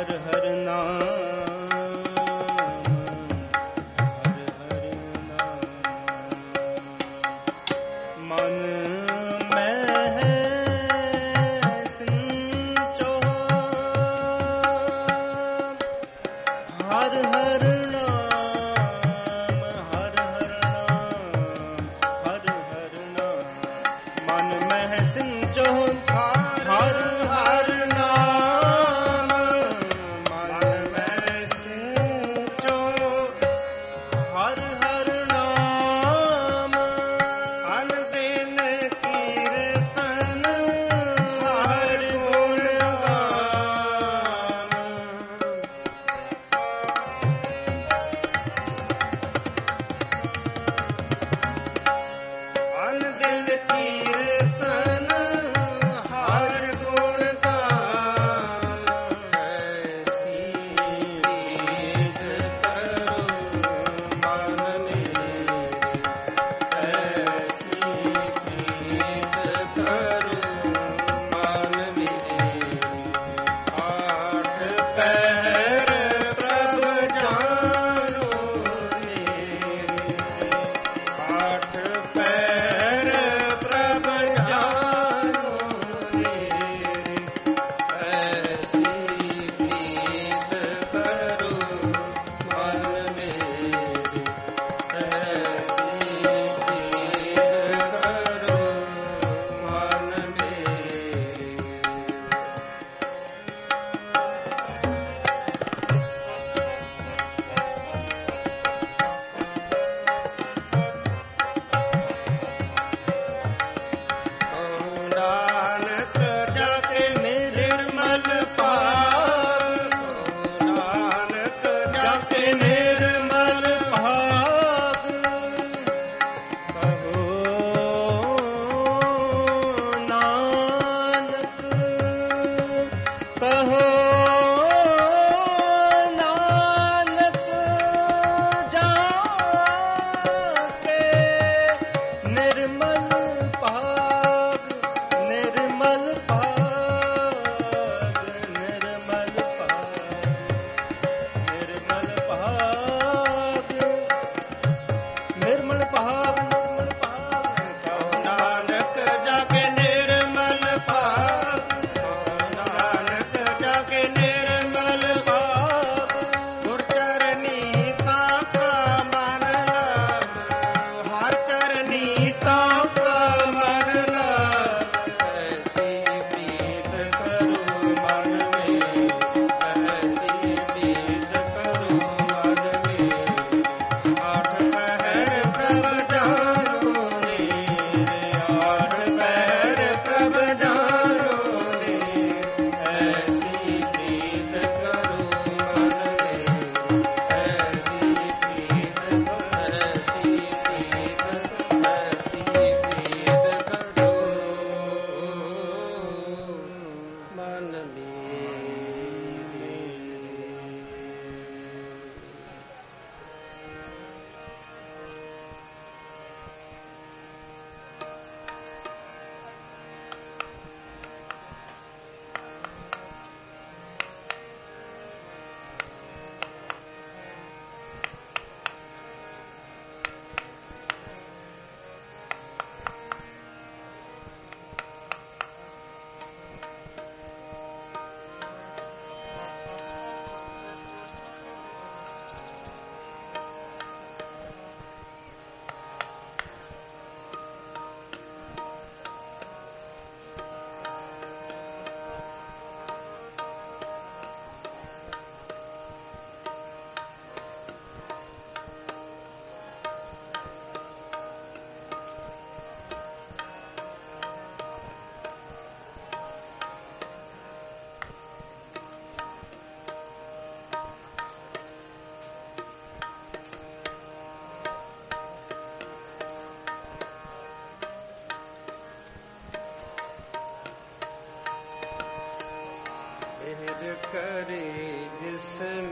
करे जिस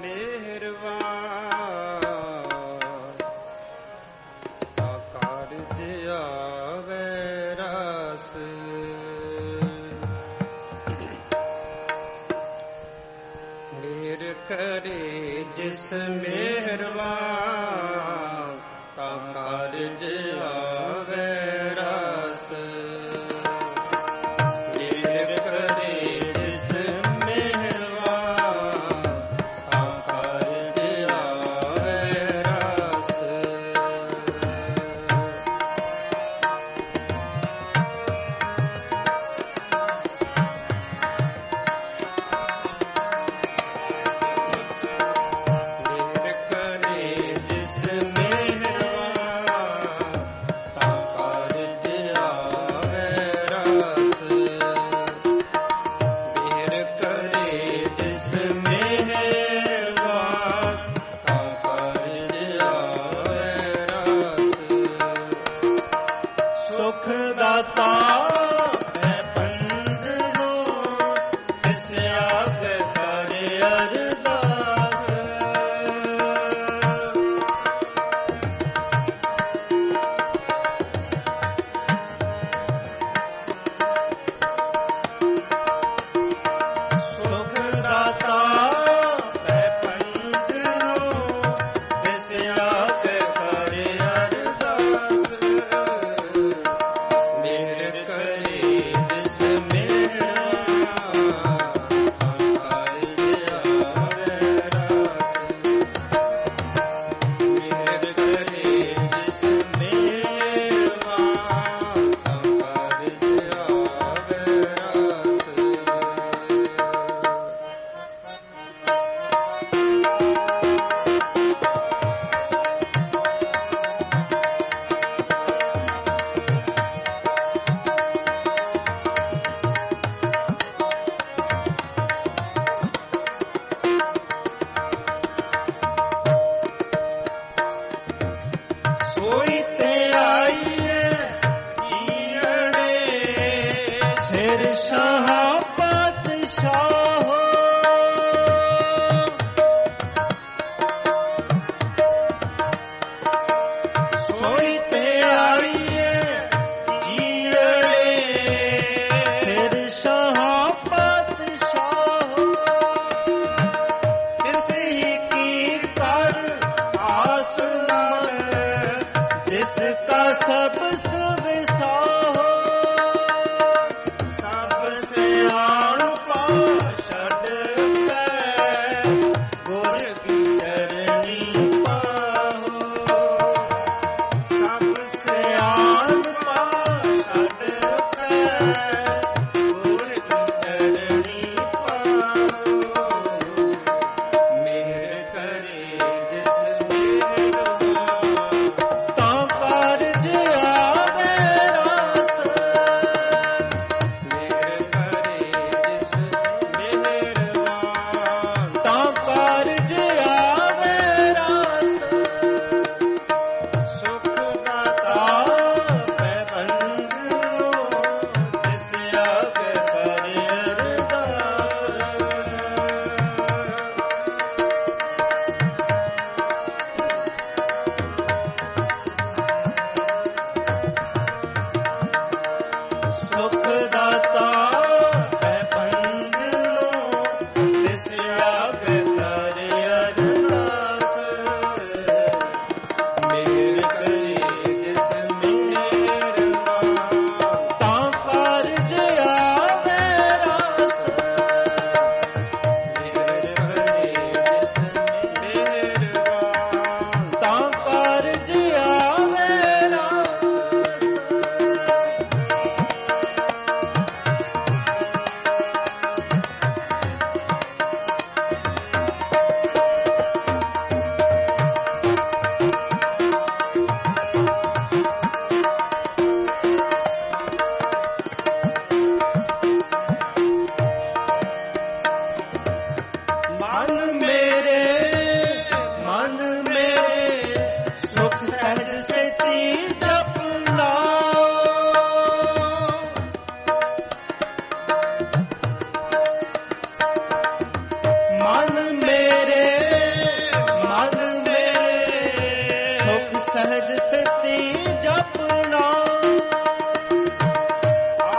मेहरबान आकार दिया वैरास ਮਿਹਰ ਕਰੇ ਜਿਸ ਮਿਹਰਬਾਨ ਤਾ ਕਾਰਜ ਆਵੇ ਰਾਸ। ਮਿਹਰ ਕਰੇ ਜਿਸ ਮਿਹਰਬਾਨ ਤਾ ਕਾਰਜ ਆਵੇ ਰਾਸ।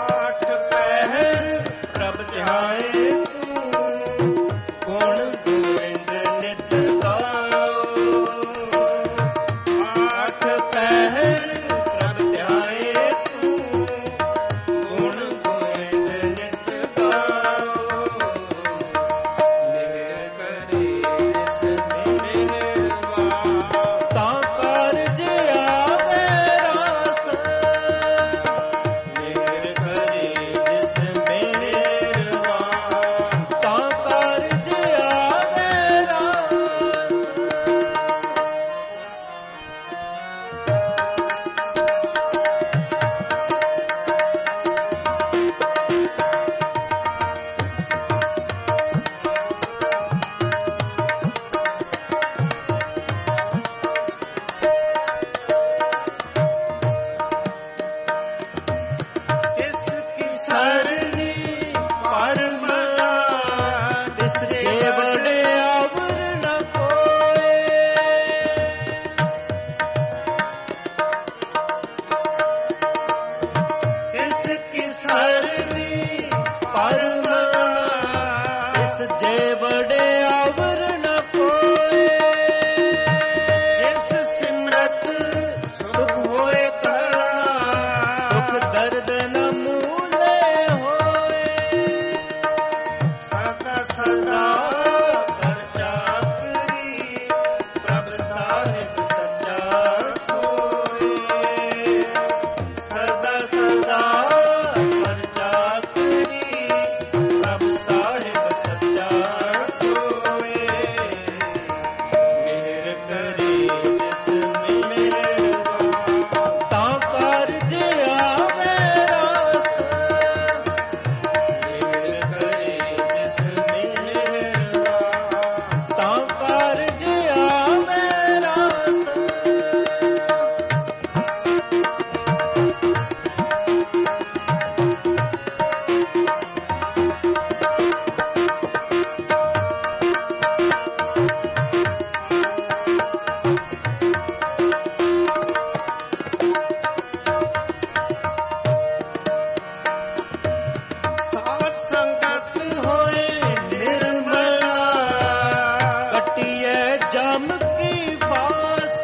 ਧਿਆਏ ਤੂੰ ਗੁਣ ਗੋਇੰਦ ਨਿਤ ਗਾਓ, ਆਠ ਪਹਿਰ ਪ੍ਰਭ ਧਿਆਏ ਤੂੰ, ਗੁਣ ਗੋਇੰਦ ਨਿਤ ਗਾਓ, ਮਿਹਰ ਕਰੇ ਜਿਸ ਮਿਹਰਬਾਨ, ਤਾਂ ਕਾਰਜ ਆਵੇ ਰਾਸ, ਮਿਹਰ ਕਰੇ ਜਿਸ ਮਿਹਰਬਾਨ, ਤਾਂ ਕਾਰਜ ਆਵੇ ਰਾਸ। ਤਿਸ ਕੀ ਸਰਨੀ ਪਰਮ ਤਿਸਰੇ ਬੜੇ ਆਵਰ ਨ ਕੋਏ, ਤਿਸ ਕੀ ਸਰਨੀ ਪਰਮ ਤਿਸ ਜੇ ਬੜੇ ਆਵਰ ਨ ਕੋਏ, ਜਿਸ ਸਿਮਰਤ ਸੁਖ ਹੋਏ ਕਰਣਾ, ਦੁਖ ਦਰਦ ਨ ਮੂਲੇ ਹੋਏ, ਸਦਾ ਸਦਾ ਕਰ ਚਾਕਰੀ, ਪ੍ਰਭ ਸਾਹਿਬ ਸੱਚਾ ਸੋਏ, ਸਦਾ ਸਦਾ ਕਰ ਚਾਕਰੀ, ਪ੍ਰਭ ਸਾਹਿਬ ਸੱਚਾ ਸੋਏ, ਮਿਹਰ ਕਰੇ ਜਿਸ ਮਿਹਰਬਾਨ, ਤਾਂ ਕਾਰਜ ਆਵੇ ਰਾਸ, ਮਿਹਰ ਕਰੇ ਜਿਸ ਮਿਹਰਬਾਨ, ਤਾਂ ਕਾਰਜ ਆਵੇ ਰਾਸ। ਸਾਧ ਸੰਗਤ ਹੋਏ ਨਿਰਮਲਾ, ਕੱਟੀਐ ਜਮ ਕੀ ਬਾਸ,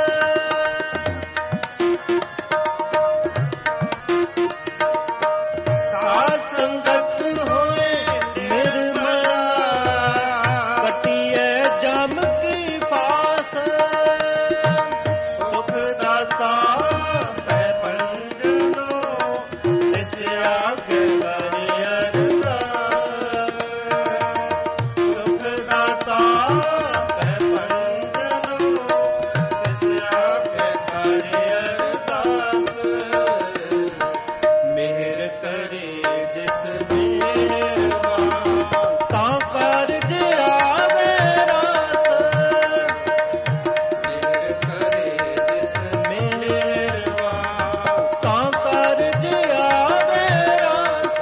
ਸਾਧ ਸੰਗਤ ਹੋਏ ਨਿਰਮਲਾ, ਕੱਟੀਐ ਜਮ ਕੀ ਬਾਸ, ਸੁਖ ਦਾਤਾ ਪੈ ਪੰਜਨੋ, ਤਿਸ ਆਗੇ ਕਰਿ ਅਰਦਾਸ, ਸੁਖ ਦਾਤਾ ਪੈ ਪੰਜਨੋ, ਤਿਸ ਆਗੇ ਕਰਿ ਅਰਦਾਸ, ਮਿਹਰ ਕਰੇ ਜਿਸ ਮਿਹਰਬਾਨ, ਤਾਂ ਕਾਰਜ ਆਵੇ ਰਾਸ, ਮਿਹਰ ਕਰੇ ਜਿਸ ਮਿਹਰਬਾਨ, ਤਾਂ ਕਾਰਜ ਆਵੇ ਰਾਸ।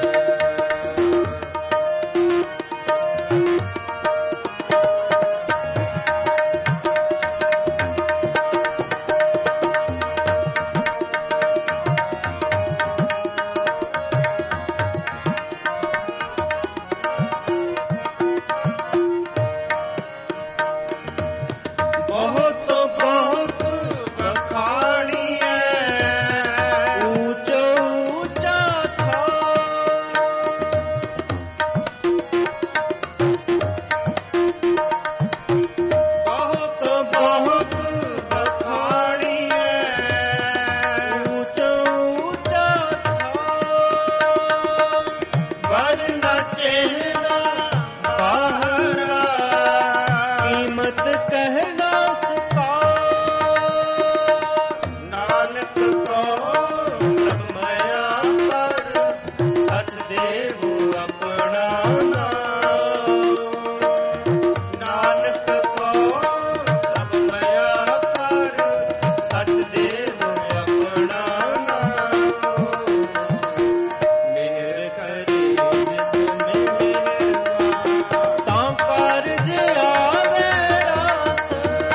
ਬਹੁਤ ਬਹੁਤ ਬਖਾਣੀਐ, ਊਚ ਊਚਾ ਥਾਂ, ਬਹੁਤ ਬਹੁਤ ਬਖਾਣੀਐ, ਊਚ ਊਚਾ ਥਾਂ, ਵਰਨਾ ਚਿਹਨਾ ਬਾਹਰਾ, ਕੀਮਤ ਕਹਿਣਾ ਸੁਕਾ, ਨਾਨਕ ਕੋ ਪ੍ਰਭ ਮਾਇਆ ਕਰ, ਸਚ ਦੇਵ ਆਪਣਾ ਨਾਮ, ਨਾਨਕ ਕੋ ਪ੍ਰਭ ਮਾਇਆ ਕਰ, ਸਚ ਦੇਵ ਆਪਣਾ ਨਾਮ, ਮਿਹਰ ਕਰੇ ਜਿਸ ਮਿਹਰਬਾਨ, ਤਾਂ ਕਾਰਜ ਆਵੇ ਰਾਸ,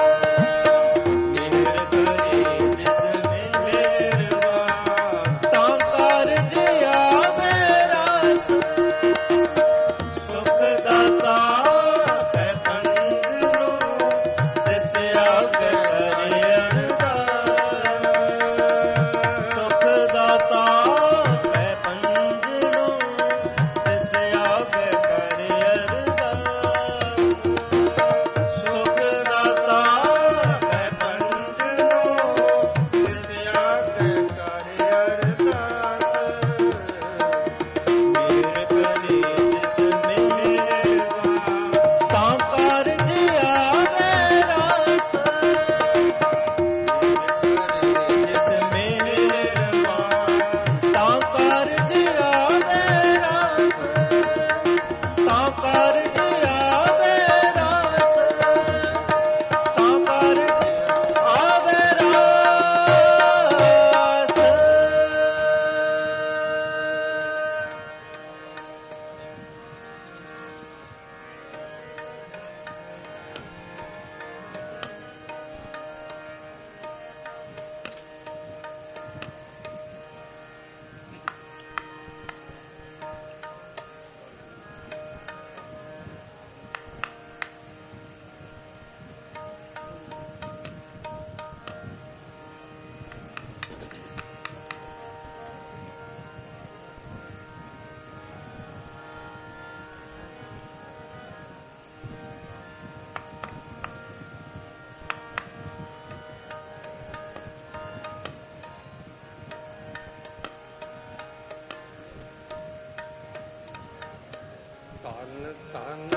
ਧਨ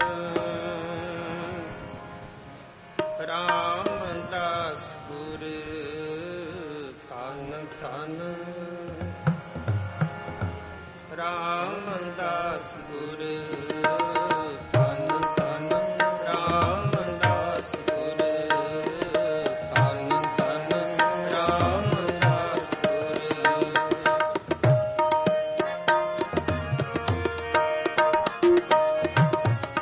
ਰਾਮਦਾਸ ਗੁਰ ਧਨ ਧਨ ਰਾਮਦਾਸ ਗੁਰ ਧਨ ਧਨ ਰਾਮਦਾਸ ਗੁਰ ਧਨ ਧਨ ਰਾਮਦਾਸ ਗੁਰ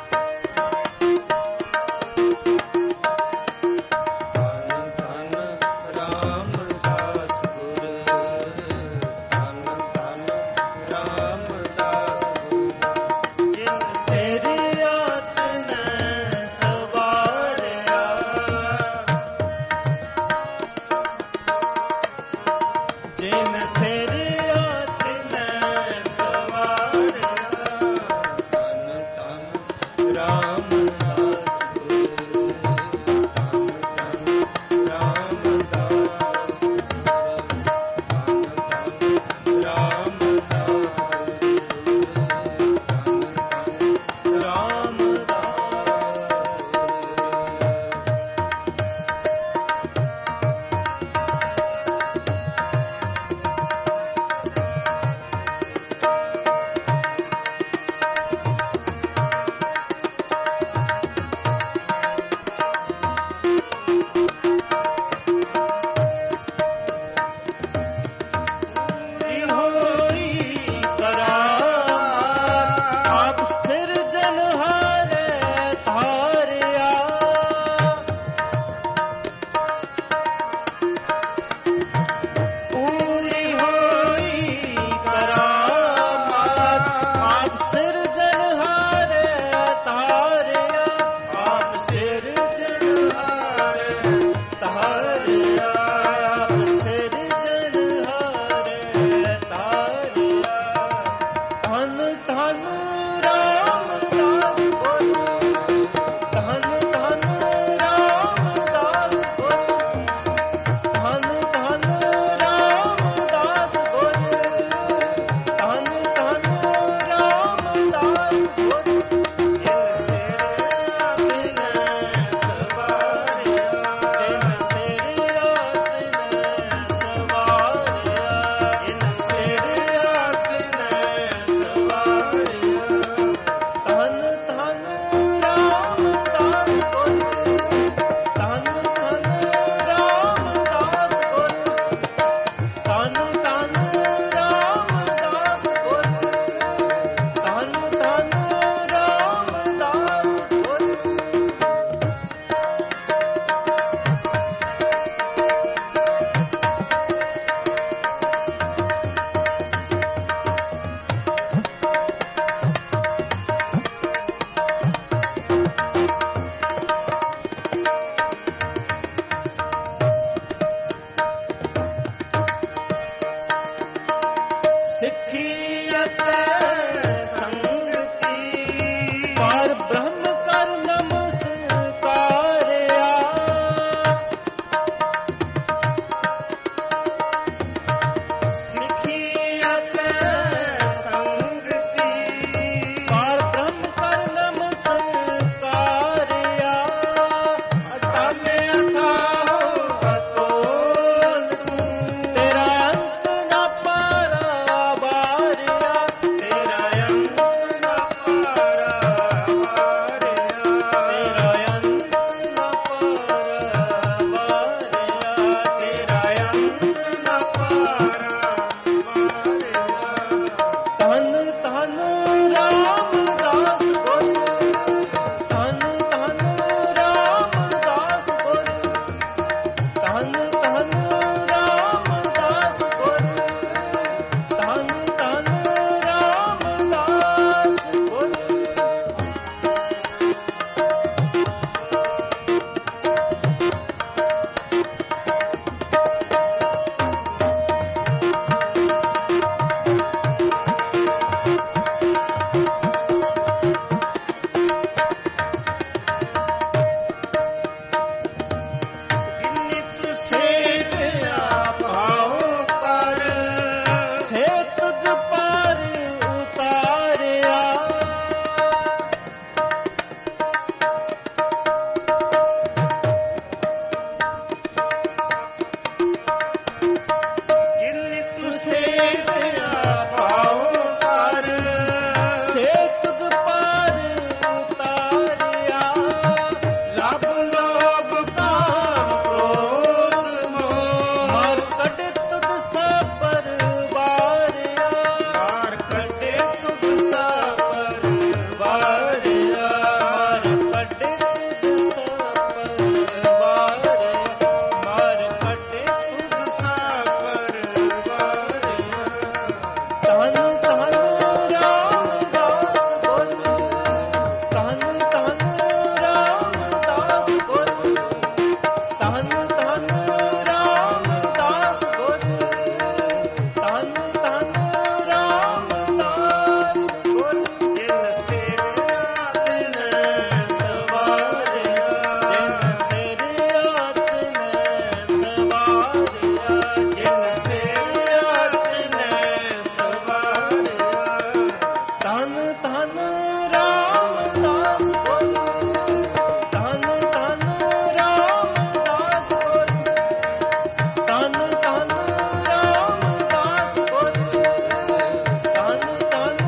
ਸਭ ਲੋਭ ਕਾਮ ਕ੍ਰੋਧ ਮੋਹ ਮਾਰ ਕੱਢੇ ਤੁਧ ਸਭ ਪਰਵਾਰਿਆ ਮਾਰ ਕੱਢੇ ਤੁਧ ਸਭ ਪਰਵਾਰਿਆ ਮਾਰ ਕੱਢੇ ਤੁਧ ਸਭ ਪਰਵਾਰਿਆ ਮਾਰ ਕੱਢੇ ਤੁਧ ਸਭ ਪਰਵਾਰਿਆ ਧੰਨ ਧੰਨ ਰਾਮਦਾਸ ਗੁਰ ਧੰਨ ਧੰਨ ਰਾਮਦਾਸ ਗੁਰ ਧੰਨ ਧੰਨ ਰਾਮਦਾਸ ਗੁਰ ਧੰਨ ਧੰਨ ਰਾਮਦਾਸ ਗੁਰ ਜਿਨ ਸੇਵਿਆ ਤਿਨ ਸਵਾਰਿਆ ਜਿਨ ਸਿਰਿਆ ਤਿਨੈ ਸਵਾਰਿਆ ਜਿਨ ਸੇਵਿਆ ਤਿਨ ਸਵਾਰਿਆ ਧੰਨ ਧੰਨ ਰਾਮਦਾਸ ਗੁਰ ਧੰਨ ਧੰਨ ਰਾਮਦਾਸ ਗੁਰ ਧੰਨ ਧੰਨ ਰਾਮਦਾਸ ਗੁਰ ਧੰਨ ਧੰਨ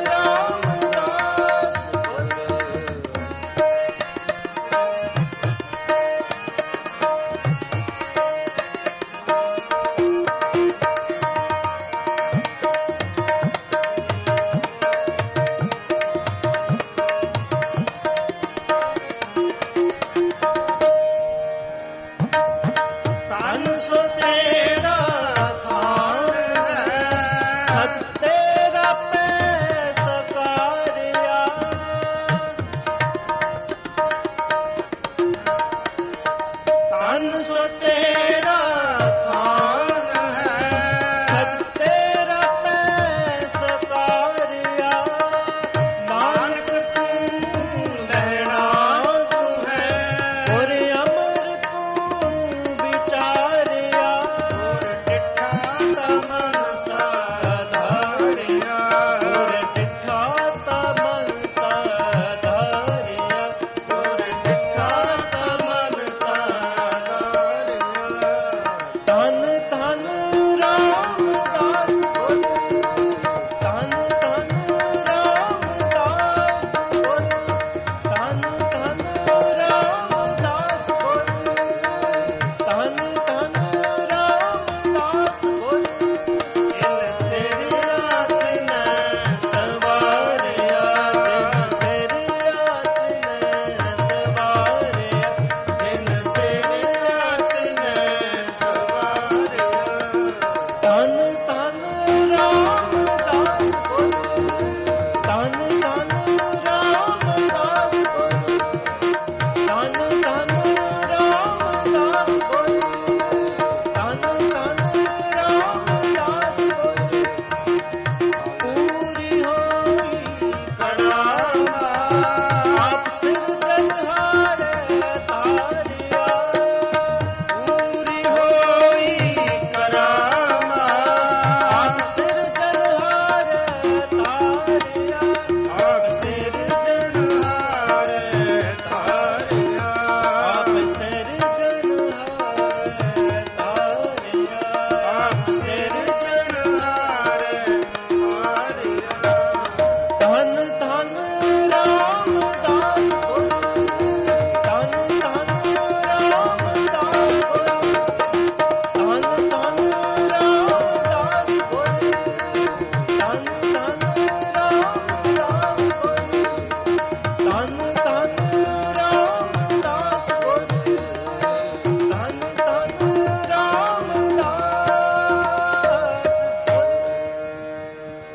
ਤਨ ਸੋ ਤੇਰਾ ਥਾਨ ਹੈ ਸਤ ਤੇਰਾ ਪੈ ਸਕਾਰਿਆ ਤਨ ਸੋ ਤੇਰਾ ਥਾਨ ਹੈ ਸਤ ਤੇਰਾ ਪੈ ਸਕਾਰਿਆ ਨਾਨਕ ਤੂੰ ਲੈਣਾ ਤੂੰ ਹੈ ਔਰ ਅਮਰ ਤੂੰ ਵਿਚਾਰਿਆ ਔਰ ਡਿਠਾ ਤਮਨ ਸਾਧਾਰਿਆ ਔਰ ਡਿਠਾ ਤਮਨ ਸਾਧਾਰਿਆ ਔਰ ਡਿਠਾ ਤਮਨ ਸਾਧਾਰਿਆ ਧੰਨ ਧੰਨ ਰਾਮਦਾਸ ਗੁਰ ਧੰਨ ਧੰਨ ਰਾਮਦਾਸ ਗੁਰ ਧੰਨ ਧੰਨ ਰਾਮਦਾਸ ਗੁਰ ਧੰਨ ਧੰਨ ਰਾਮਦਾਸ ਗੁਰ ਜਿਨ ਸਿਰਿਆ ਤਿਨ ਸਵਾਰਿਆ ਜਿਨ ਸਿਰਿਆ ਤਿਨੈ ਸਵਾਰਿਆ ਜਿਨ ਸਿਰਿਆ ਤਿਨ ਸਵਾਰਿਆ ਧੰਨ ਧੰਨ ਰਾਮਦਾਸ ਗੁਰ ਧੰਨ ਧੰਨ ਰਾਮਦਾਸ ਗੁਰ ਧੰਨ ਧੰਨ ਰਾਮਦਾਸ ਗੁਰ ਧੰਨ ਧੰਨ ਰਾਮਦਾਸ ਗੁਰ ਪੂਰੀ ਹੋਈ ਕੜਾਮਾ ਆਪ ਸਿਰਜਣਹਾਰ ਤਾਰਿਆ ਪੂਰੀ ਹੋਈ ਕਰਾਮਾ ਆਪ ਸਿਰਜਣਹਾਰ ਤਾਰਿਆ ਆਪ ਸਿਰਜਣਹਾਰ ਧਾਰਿਆ ਆਪ ਸਿਰਜਣਹਾਰ ਤਾਰਿਆ ਆਪ ਸਿਰਜਣਹਾਰ ਧਾਰਿਆ ਧੰਨ ਧੰਨ ਰਾਮਦਾਸ ਗੁਰ ਧੰਨ ਧੰਨ ਰਾਮਦਾਸ ਗੁਰ ਧੰਨ ਧੰਨ ਰਾਮਦਾਸ ਗੁਰ ਧੰਨ ਧੰਨ ਰਾਮਦਾਸ ਗੁਰ ਧੰਨ ਧੰਨ ਰਾਮਦਾਸ ਗੁਰ ਧੰਨ ਧੰਨ ਰਾਮਦਾਸ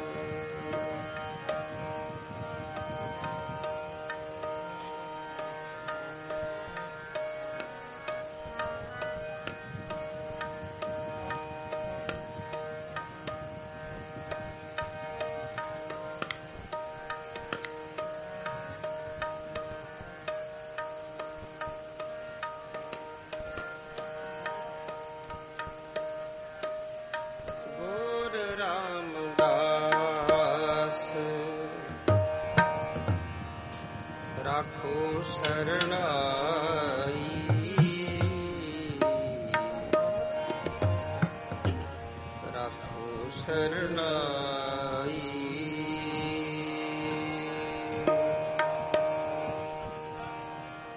ਗੁਰ ਰਾਮਦਾਸ ਰਾਖੋ ਸਰਣਾਈ ਰਾਖੋ ਸਰਣਾਈ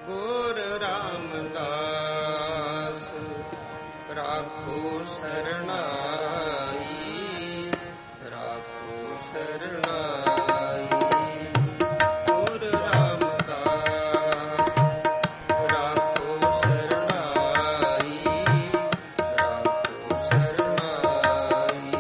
ਗੁਰ ਰਾਮਦਾਸ ਰਾਖੋ ਸਰਣਾਈ, ਰਾਖੋ ਸਰਣਾਈ। ਗੁਰ ਰਾਮਦਾਸ ਰਾਖੋ ਸਰਣਾਈ, ਰਾਖੋ ਸਰਣਾਈ।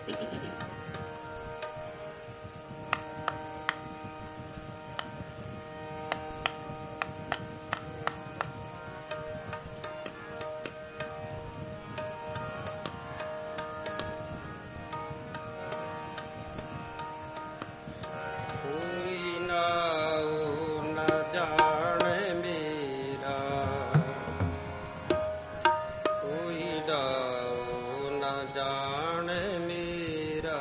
ਕੋਈ ਨਾਉ ਨ ਜਾਣੈ ਮੇਰਾ, ਕੋਈ ਨਾਉ ਨ ਜਾਣੈ ਮੇਰਾ।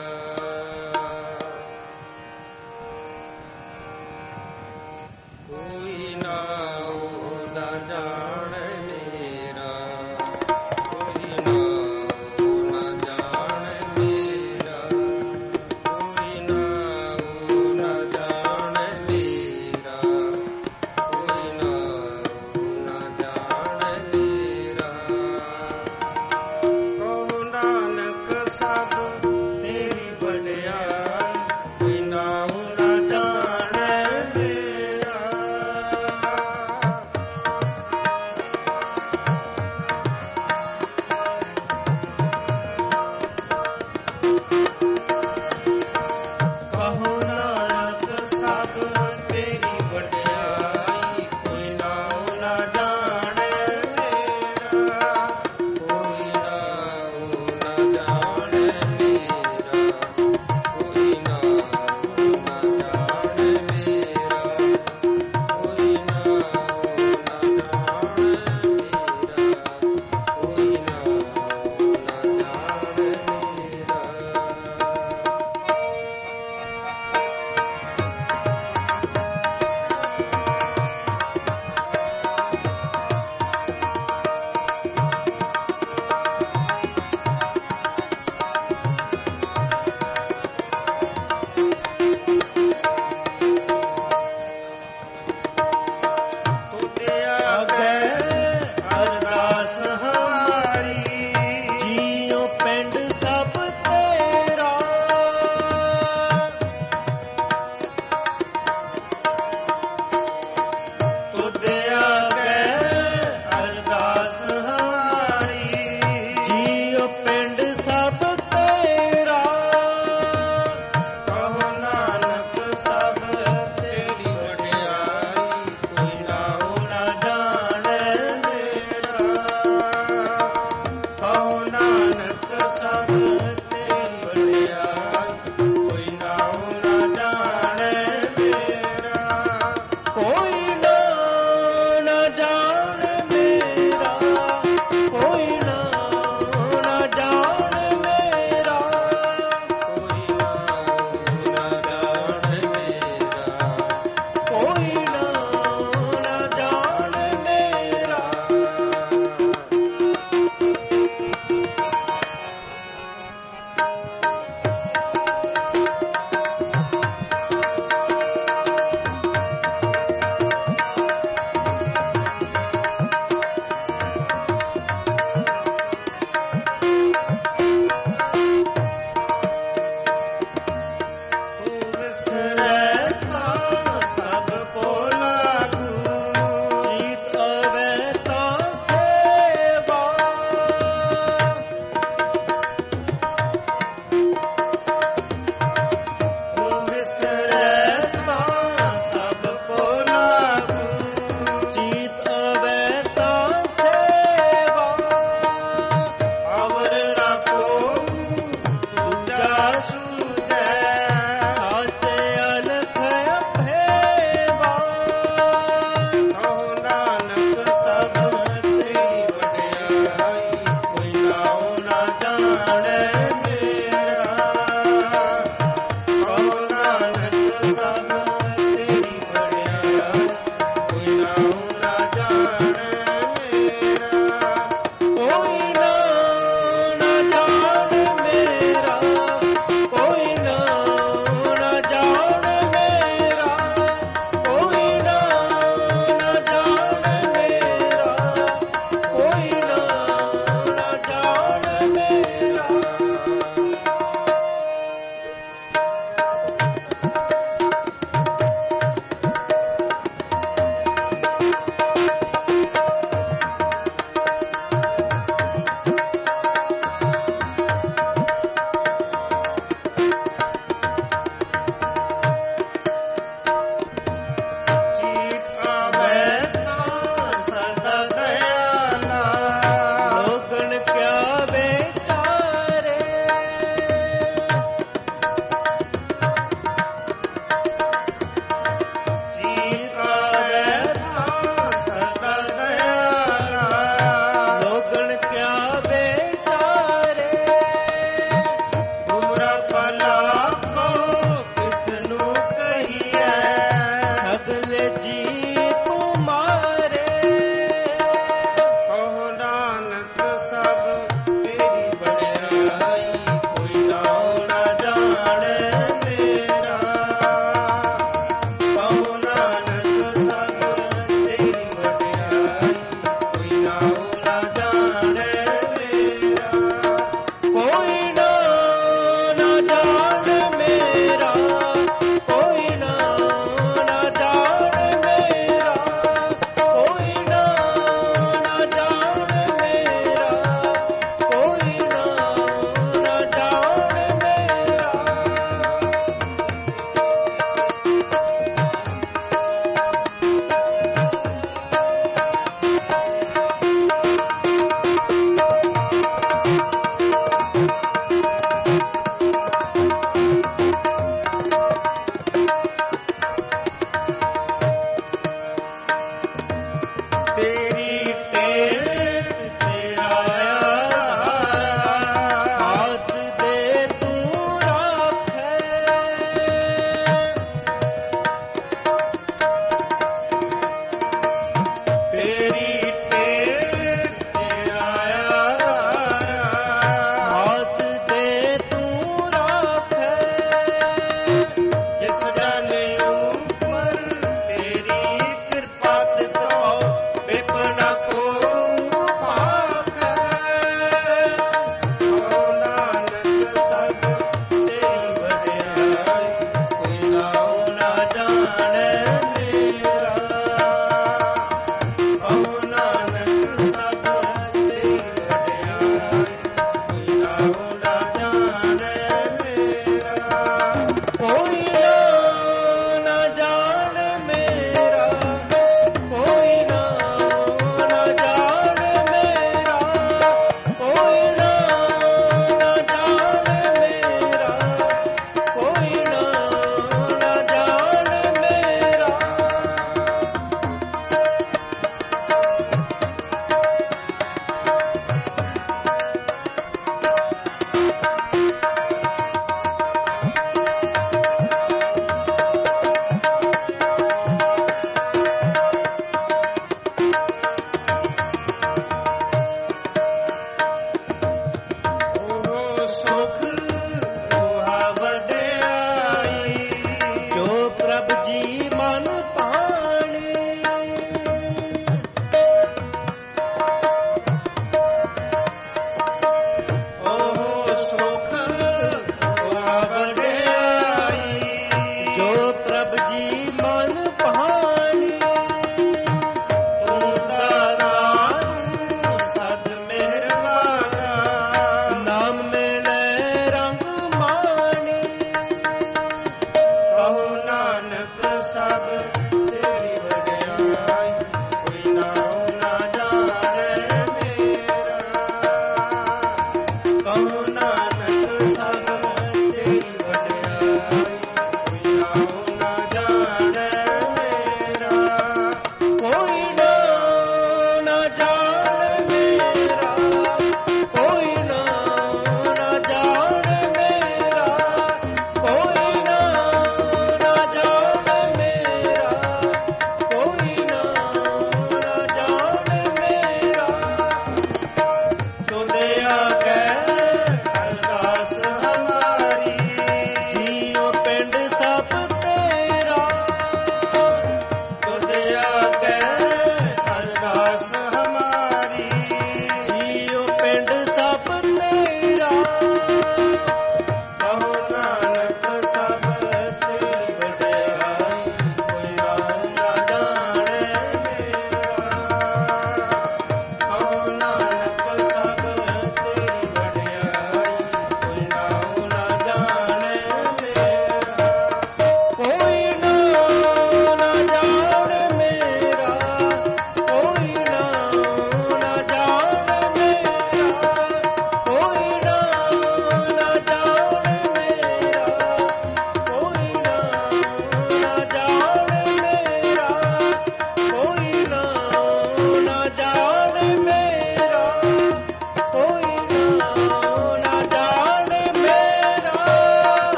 ਕੋਈ ਨਾਉ ਨ ਜਾਣੈ ਮੇਰਾ, ਕੋਈ ਨਾਉ ਨ ਜਾਣੈ ਮੇਰਾ, ਕੋਈ ਨਾਉ ਨ ਜਾਣੈ ਮੇਰਾ, ਕੋਈ ਨਾਉ ਨ ਜਾਣੈ ਮੇਰਾ। ਕਹੋ ਨਾਨਕ ਸਭ ਤੇਰੀ ਵਡਿਆਈ, ਕੋਈ ਨਾਉ ਨ ਜਾਣੈ ਮੇਰਾ। ਕਹੋ ਨਾਨਕ ਸਭ ਤੇਰੀ ਵਡਿਆਈ, ਕੋਈ ਨਾਉ ਨ ਜਾਣੈ ਮੇਰਾ, ਕੋਈ ਨਾਉ ਨ ਜਾਣੈ ਮੇਰਾ, ਕੋਈ ਨਾਉ ਨ ਜਾਣੈ ਮੇਰਾ, ਕੋਈ ਨਾਉ ਨ ਜਾਣੈ ਮੇਰਾ, ਕੋਈ ਨਾਉ ਨ ਜਾਣੈ ਮੇਰਾ। ਤੁਧੇ ਆਗੇ ਅਰਦਾਸ ਹਮਾਰੀ, ਜੀਉ ਪਿੰਡ ਸਭ ਤੇਰਾ। ਤੁਧੇ ਆਗੇ ਅਰਦਾਸ ਹਮਾਰੀ, ਜੀਉ ਪਿੰਡ ਸਭ ਤੇਰਾ। ਕਹੋ ਨਾਨਕ ਸਭ ਤੇਰੀ ਵਡਿਆਈ, ਕੋਈ ਨਾਉ ਨ ਜਾਣੈ ਮੇਰਾ। ਕਹੋ ਨਾਨਕ ਸਭ ਤੇਰੀ ਵਡਿਆਈ, ਕੋਈ ਨਾਉ ਨ ਜਾਣੈ ਮੇਰਾ। ਕੋਈ ਨਾਉ ਨ ਜਾਣੈ ਮੇਰਾ, ਕੋਈ ਨਾਉ ਨ ਜਾਣੈ ਮੇਰਾ। ਕੋਈ ਨਾਉ ਨ ਜਾਣੈ ਮੇਰਾ, ਕੋਈ ਨਾਉ ਨ ਜਾਣੈ ਮੇਰਾ।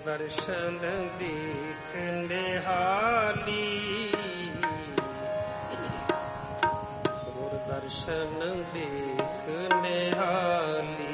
ਦਰਸ਼ਨ ਦੀਖ ਨਿਹਾਲੀ, ਗੁਰ ਦਰਸ਼ਨ ਦੀਖ ਨਿਹਾਲੀ।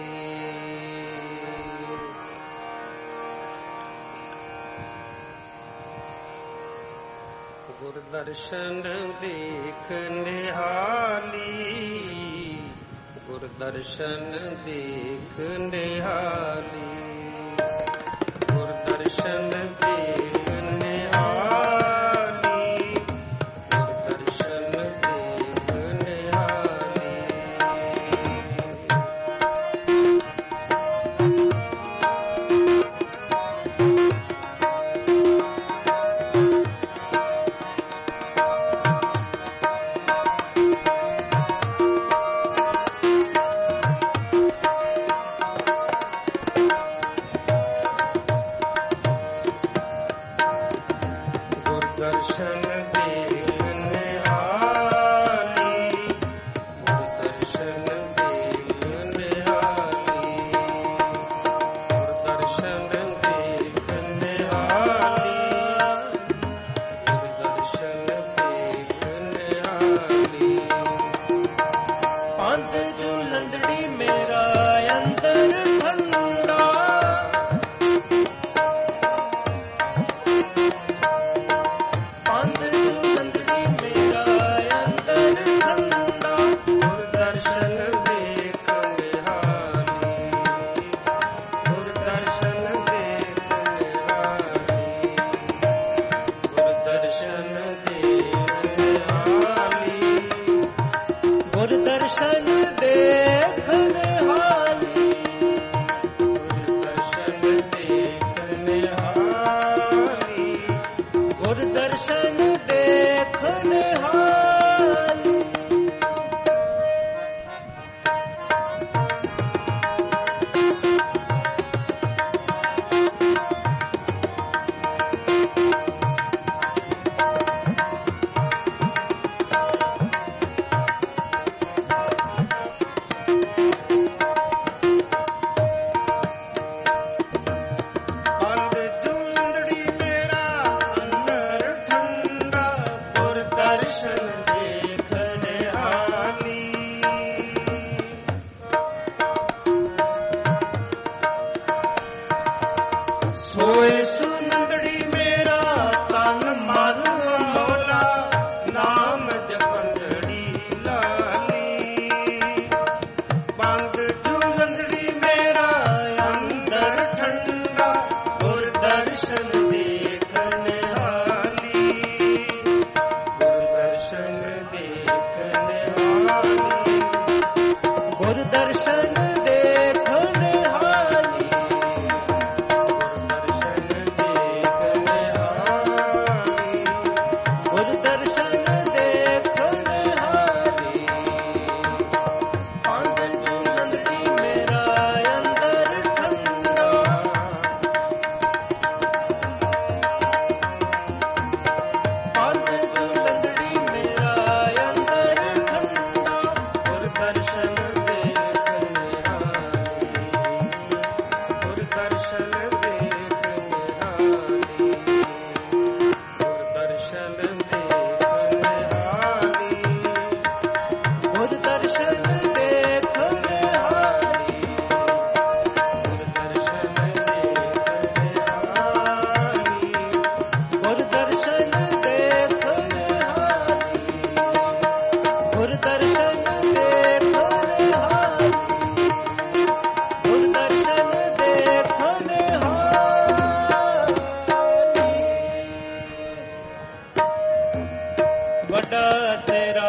ਗੁਰ ਦਰਸ਼ਨ ਦੀਖ ਨਿਹਾਲੀ, ਗੁਰ ਦਰਸ਼ਨ ਦੀਖ ਨਿਹਾਲੀ, ਗੁਰ ਦਰਸ਼ਨ ਦੀਖ ਨਿਹਾਲੀ, ਗੁਰ ਦਰਸ਼ਨ ਦੀਖ ਨਿਹਾਲੀ। ਦਰਸ਼ਨ ਦੇਖ ਨਿਹਾਲੀ, ਗੁਰ ਦਰਸ਼ਨ ਦੇਖ ਨਿਹਾਲੀ, ਗੁਰ ਦਰਸ਼ਨ ਦੇਖ ਨਿਹਾਲੀ, ਗੁਰ ਦਰਸ਼ਨ ਦੇਖ ਨਿਹਾਲੀ। ਪੰਥ ਜੁਲੰਦੜੀ ਮੇਰਾ ਅੰਦਰ ਠੰਡਾ, ਗੁਰ ਦਰਸ਼ਨ ਦੇਖ ਨਿਹਾਲੀ, ਗੁਰ ਦਰਸ਼ਨ ਦੇਖ ਨਿਹਾਲੀ। ਸੋਏ ਸੁਨੰਦੜੀ ਮੇਰਾ ਤਨ ਮਨ ਮੋਲਾ, ਨਾਮ ਜਪੰਦੜੀ ਲਾਲੀ। ਬੰਦ ਜੁਲੰਦੜੀ ਮੇਰਾ ਅੰਦਰ ਠੰਡਾ, ਗੁਰ ਦਰਸ਼ਨ ਦੇਖ ਨਿਹਾਲੀ, ਗੁਰ ਦਰਸ਼ਨ ਦੇਖ ਨਿਹਾਲੀ, ਗੁਰ ਦਰਸ਼ਨ ਦੇਖ ਨਿਹਾਲੀ। ਗੁਰ ਦਰਸ਼ਨ ਦੇਖ ਨਿਹਾਲੀ, ਪੰਥ ਜੁਲੰਦੜੀ ਮੇਰਾ ਅੰਦਰ ਠੰਡਾ, ਪੰਥ ਜੁਲੰਦੜੀ ਮੇਰਾ ਅੰਦਰ ਠੰਡਾ, ਗੁਰ ਦਰਸ਼ਨ ਦੇਖ ਨਿਹਾਲੀ, ਗੁਰ ਦਰਸ਼ਨ ਦੇਖ ਨਿਹਾਲੀ, ਗੁਰ ਦਰਸ਼ਨ ਦੇਖ ਨਿਹਾਲੀ, ਗੁਰ ਦਰਸ਼ਨ ਦੇਖ ਨਿਹਾਲੀ, ਗੁਰ ਦਰਸ਼ਨ ਦੇਖ ਨਿਹਾਲੀ, ਗੁਰ ਦਰਸ਼ਨ ਦੇਖ ਨਿਹਾਲੀ, ਗੁਰ ਦਰਸ਼ਨ ਦੇਖ ਨਿਹਾਲੀ, ਗੁਰ ਦਰਸ਼ਨ ਦੇਖ ਨਿਹਾਲੀ। ਵੱਡਾ ਤੇਰਾ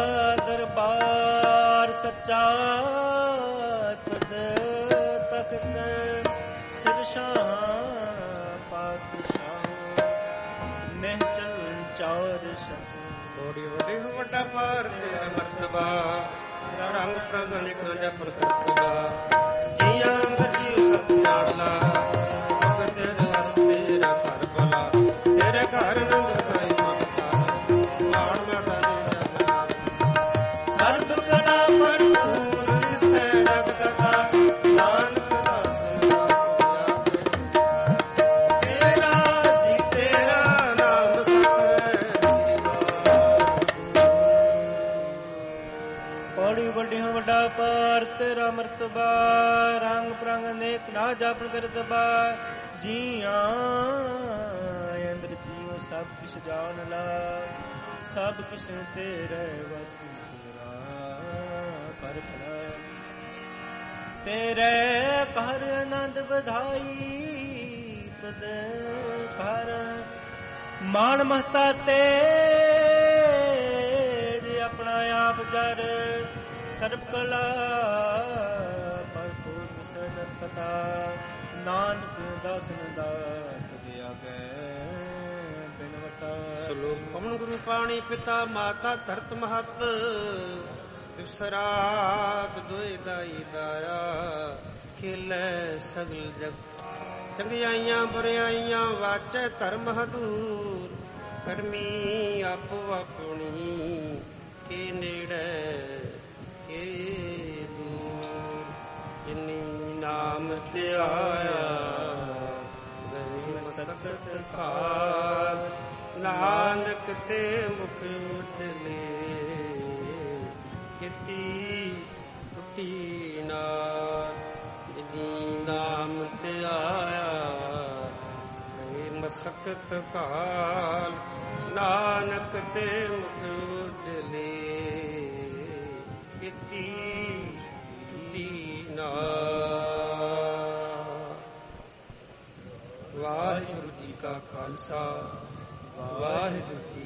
ਦਰਬਾਰ ਸੱਚਾ, ਤੁਧ ਤਖਤ ਸਿਰਸ਼ਾਹ ਪਾਤਸ਼ਾਹ, ਨਿਹਚਲ ਚੌਰ ਸਤ। ਬੋੜੀ ਬੋੜੀ ਵੱਡਾ ਪਾਰ ਤੇਰਾ ਮਰਤਬਾ, ਰੰਗ ਪ੍ਰਗਟ ਨਿਕਲ ਜਾ ਪ੍ਰਕਟਵਾ। ਜੀਆਂ ਅੰਦਰ ਜੀ ਸਤ ਜਾਣਲਾ, ਤੇਰੇ ਹੱਥ ਤੇਰਾ ਘਰ ਬਲਾ, ਤੇਰੇ ਘਰ ਨੰਦ ਕਾਈ ਮਮਤਾ, ਮਾਣ ਮਾਤਾ ਦੇ ਜਗਨਾ। ਸਰਬ ਕਲਾ ਭਰਪੂਰ ਸੇ ਰਗਤ ਦਾ, ਨਾਨਕ ਦਾਸ ਪੌੜੀ ਵੱਡਿਓ ਵੱਡਾ ਪਾਰ ਤੇਰਾ ਮਰਤਬਾ ਰੰਗ ਪ੍ਰੰਗ ਅਨੇਕ ਨਾ ਜਾਪਨ ਕਰਤਬਾ ਜੀਆਂ ਅੰਦਰ ਜੀਉ ਸਭ ਕਿਛ ਜਾਣ ਲਾ ਸਭ ਕਿਛ ਤੇਰੇ ਵਸ ਤੇਰਾ ਪਰ ਭਲਾ ਤੇਰੇ ਘਰ ਆਨੰਦ ਵਧਾਈ ਤੁਧ ਘਰ ਮਾਨ ਮਹਤਾ ਤੇਰੇ ਆਪਣਾ ਆਪ ਜਰ ਸਰਬ ਕਲਾ ਭਰਪੂਰ ਸਦ ਪਤਾ ਨਾਨਕ ਦਾਸਨ ਦਾਸ ਤੁਧ ਆਗੇ ਬਿਨਵਤਾ ਸ਼ਲੋਕ ਪਵਨ ਗੁਰੂ ਪਾਣੀ ਪਿਤਾ ਮਾਤਾ ਧਰਤ ਮਹਤ ਵਿਸਰਾਗ ਦੋਇ ਦਾਈ ਦਾਇਆ ਖੇਲੇ ਸਗਲ ਜਗ ਚੰਗਿਆਈਆਂ ਬੁਰਿਆਈਆਂ ਵਾਚੈ ਧਰਮ ਹਦੂਰ ਕਰਮੀ ਆਪੋ ਆਪਣੀ ਕੇ ਨੇੜੇ ਕੇ ਦੂਰ ਜਿਨੀ ਨਾਮ ਧਿਆਇਆ ਗਏ ਮਸਕਤ ਖਾਲ ਨਾਨਕ ਤੇ ਮੁਖ ਉਜਲੇ ਕਿਤੀ ਟੁੱਟੀ ਨਾ ਜਿਨੀ ਨਾਮ ਧਿਆਇਆ ਗਏ ਮਸਕਤ ਕਾਲ ਨਾਨਕ ਤੇ ਮੁਖ ਉਜਲੇ ਕਿਤੀ ਟੁੱਟੀ ਨਾ। ਵਾਹਿਗੁਰੂ ਜੀ ਕਾ ਖਾਲਸਾ ਵਾਹਿਗੁਰੂ ਜੀ